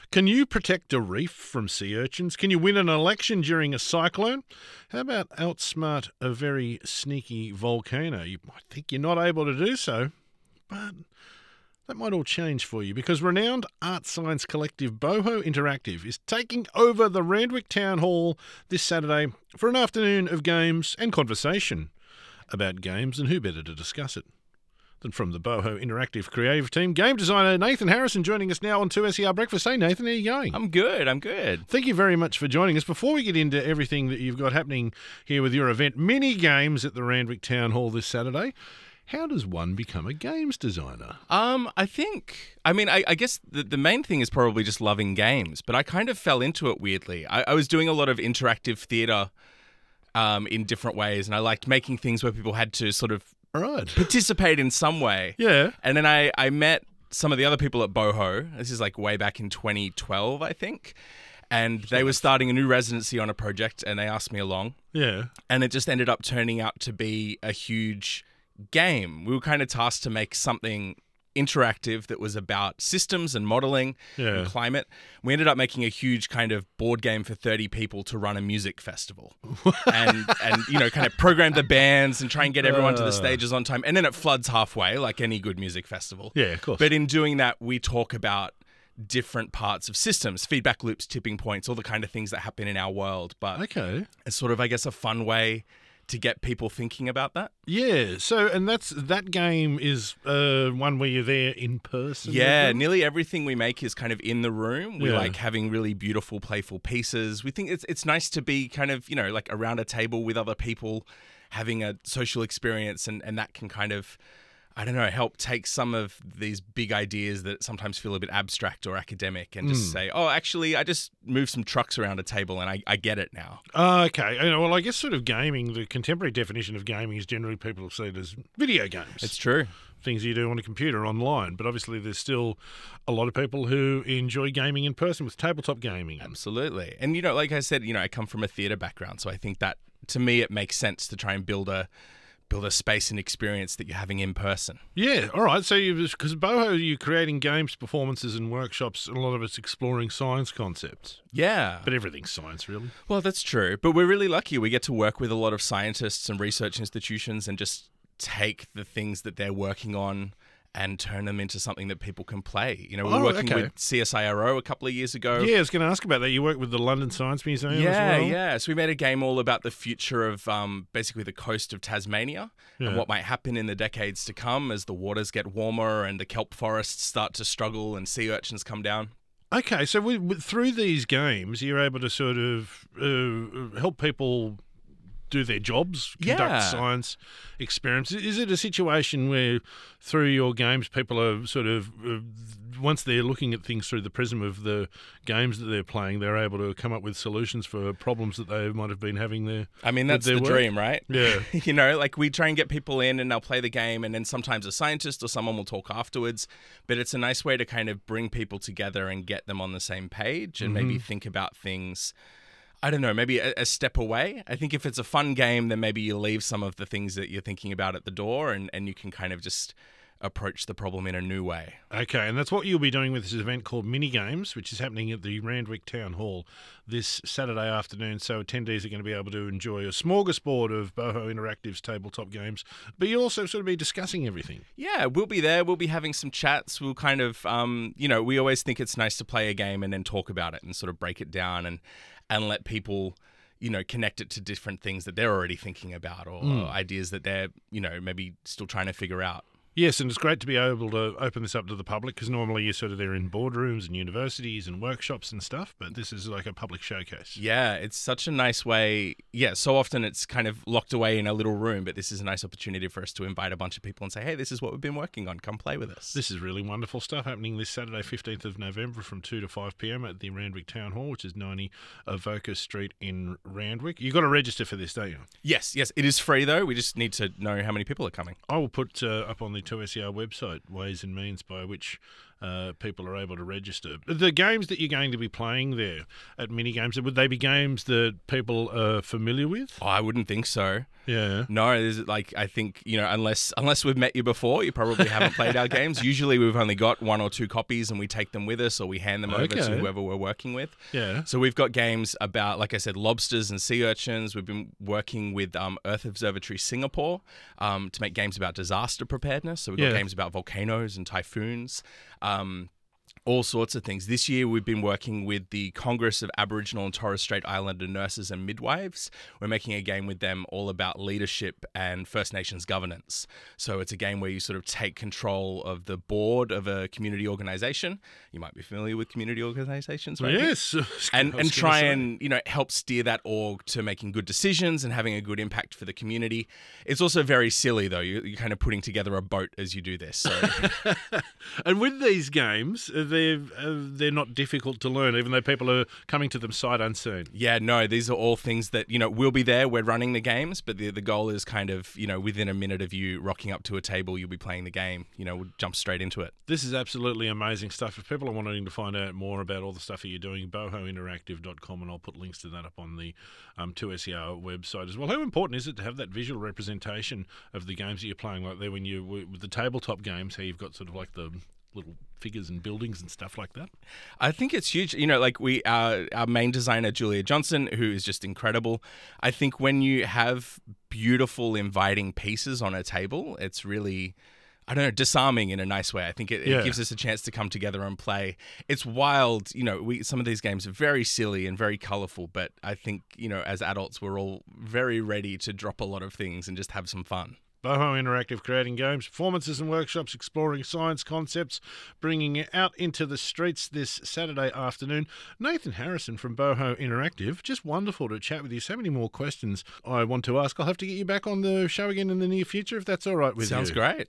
Can you protect a reef from sea urchins? Can you win an election during a cyclone? How about outsmart a very sneaky volcano? You might think you're not able to do so, but that might all change for you because renowned art science collective Boho Interactive is taking over the Randwick Town Hall this Saturday for an afternoon of games and conversation about games, and who better to discuss it than from the Boho Interactive creative team, game designer Nathan Harrison joining us now on 2SER Breakfast. Hey Nathan, how are you going? I'm good. Thank you very much for joining us. Before we get into everything that you've got happening here with your event, mini games at the Randwick Town Hall this Saturday, how does one become a games designer? I guess the main thing is probably just loving games, but I kind of fell into it weirdly. I was doing a lot of interactive theatre in different ways, and I liked making things where people had to sort of participate in some way. Yeah. And then I met some of the other people at Boho. This is like way back in 2012, I think. And they were starting a new residency on a project, and they asked me along. Yeah. And it just ended up turning out to be a huge game. We were kind of tasked to make something interactive that was about systems and modeling and climate. We ended up making a huge kind of board game for 30 people to run a music festival and kind of program the bands and try and get everyone to the stages on time. And then it floods halfway like any good music festival. Yeah, of course. But in doing that, we talk about different parts of systems, feedback loops, tipping points, all the kind of things that happen in our world. But it's sort of, I guess, a fun way to get people thinking about that. Yeah, so, and that game is one where you're there in person. Yeah, nearly everything we make is kind of in the room. We like having really beautiful, playful pieces. We think it's nice to be kind of, like around a table with other people, having a social experience, and that can kind of, I don't know, help take some of these big ideas that sometimes feel a bit abstract or academic and just say, oh, actually, I just moved some trucks around a table and I get it now. Okay. Well, I guess sort of gaming, the contemporary definition of gaming is generally people see it as video games. It's true. Things you do on a computer online. But obviously there's still a lot of people who enjoy gaming in person with tabletop gaming. Absolutely. And, like I said, I come from a theatre background. So I think that, to me, it makes sense to try and build a space and experience that you're having in person. Yeah, all right. So, because Boho, you're creating games, performances and workshops, and a lot of it's exploring science concepts. Yeah. But everything's science, really. Well, that's true. But we're really lucky. We get to work with a lot of scientists and research institutions and just take the things that they're working on and turn them into something that people can play. We were working with CSIRO a couple of years ago. Yeah, I was going to ask about that. You work with the London Science Museum as well? Yeah. So we made a game all about the future of basically the coast of Tasmania and what might happen in the decades to come as the waters get warmer and the kelp forests start to struggle and sea urchins come down. Okay, so through these games, you're able to sort of help people do their jobs, conduct science experiments. Is it a situation where through your games people are sort of, once they're looking at things through the prism of the games that they're playing, they're able to come up with solutions for problems that they might have been having there? I mean, that's the dream, right? Yeah. Like we try and get people in and they'll play the game, and then sometimes a scientist or someone will talk afterwards, but it's a nice way to kind of bring people together and get them on the same page and maybe think about things, I don't know, maybe a step away. I think if it's a fun game, then maybe you leave some of the things that you're thinking about at the door and you can kind of just approach the problem in a new way. Okay, and that's what you'll be doing with this event called Mini Games, which is happening at the Randwick Town Hall this Saturday afternoon. So attendees are going to be able to enjoy a smorgasbord of Boho Interactive's tabletop games, but you'll also sort of be discussing everything. Yeah, we'll be there. We'll be having some chats. We'll kind of, we always think it's nice to play a game and then talk about it and sort of break it down and let people, connect it to different things that they're already thinking about or ideas that they're, maybe still trying to figure out. Yes, and it's great to be able to open this up to the public because normally you're sort of there in boardrooms and universities and workshops and stuff, but this is like a public showcase. Yeah, it's such a nice way. Yeah, so often it's kind of locked away in a little room, but this is a nice opportunity for us to invite a bunch of people and say, hey, this is what we've been working on. Come play with us. This is really wonderful stuff happening this Saturday, 15th of November from 2 to 5 p.m. at the Randwick Town Hall, which is 90 Avoca Street in Randwick. You've got to register for this, don't you? Yes. It is free, though. We just need to know how many people are coming. I will put up on the 2SER website ways and means by which people are able to register. The games that you're going to be playing there at mini games, would they be games that people are familiar with? Oh, I wouldn't think so. Yeah. No, I think, unless we've met you before, you probably haven't played our games. Usually we've only got 1 or 2 copies and we take them with us or we hand them over to whoever we're working with. Yeah. So we've got games about, like I said, lobsters and sea urchins. We've been working with Earth Observatory Singapore to make games about disaster preparedness. So we've got games about volcanoes and typhoons. All sorts of things. This year, we've been working with the Congress of Aboriginal and Torres Strait Islander Nurses and Midwives. We're making a game with them all about leadership and First Nations governance. So it's a game where you sort of take control of the board of a community organization. You might be familiar with community organizations, right? Yes. And try and, help steer that org to making good decisions and having a good impact for the community. It's also very silly, though. You're kind of putting together a boat as you do this. So. And with these games, they're not difficult to learn, even though people are coming to them sight unseen. Yeah, no, these are all things that, we'll be there. We're running the games, but the goal is kind of, within a minute of you rocking up to a table, you'll be playing the game. We'll jump straight into it. This is absolutely amazing stuff. If people are wanting to find out more about all the stuff that you're doing, bohointeractive.com, and I'll put links to that up on the 2SER website as well. How important is it to have that visual representation of the games that you're playing, like there when you with the tabletop games, how you've got sort of like the little figures and buildings and stuff like that? I think it's huge. Our main designer, Julia Johnson, who is just incredible. I think when you have beautiful, inviting pieces on a table, it's really, disarming in a nice way. I think it gives us a chance to come together and play. It's wild. Some of these games are very silly and very colorful, but I think, as adults, we're all very ready to drop a lot of things and just have some fun. Boho Interactive, creating games, performances and workshops, exploring science concepts, bringing it out into the streets this Saturday afternoon. Nathan Harrison from Boho Interactive, just wonderful to chat with you. So many more questions I want to ask. I'll have to get you back on the show again in the near future if that's all right with you. Sounds great.